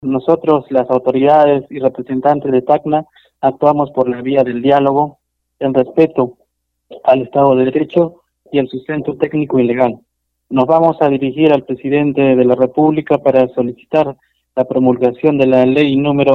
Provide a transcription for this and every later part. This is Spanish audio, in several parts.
Nosotros, las autoridades y representantes de Tacna, actuamos por la vía del diálogo, en respeto al Estado de Derecho y el sustento técnico y legal. Nos vamos a dirigir al presidente de la República para solicitar la promulgación de la ley número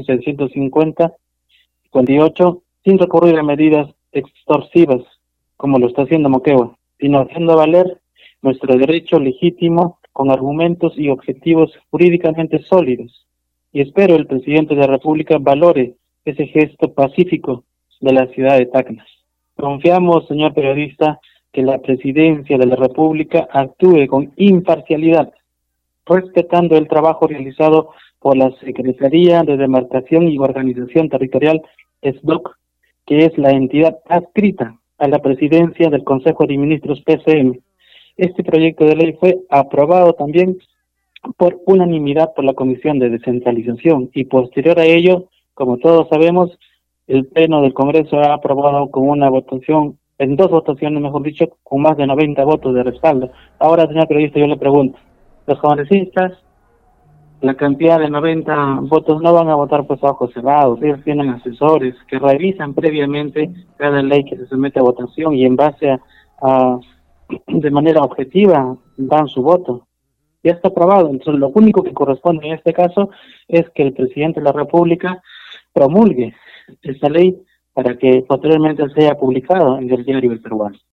11.650-58 sin recurrir a medidas extorsivas, como lo está haciendo Moquegua, sino haciendo valer nuestro derecho legítimo con argumentos y objetivos jurídicamente sólidos. Y espero el presidente de la República valore ese gesto pacífico de la ciudad de Tacna. Confiamos, señor periodista, que la presidencia de la República actúe con imparcialidad, respetando el trabajo realizado por la Secretaría de Demarcación y Organización Territorial, SDOC, que es la entidad adscrita a la presidencia del Consejo de Ministros PCM. Este proyecto de ley fue aprobado también por unanimidad por la Comisión de Descentralización y posterior a ello, como todos sabemos, el Pleno del Congreso ha aprobado con una votación, en dos votaciones mejor dicho, con más de 90 votos de respaldo. Ahora, señor periodista, yo le pregunto, los congresistas, la cantidad de 90 votos no van a votar pues a ojos cerrados, ellos tienen asesores que revisan previamente cada ley que se somete a votación y en base a de manera objetiva dan su voto. Ya está aprobado, entonces lo único que corresponde en este caso es que el presidente de la República promulgue esta ley para que posteriormente sea publicado en el diario El Peruano.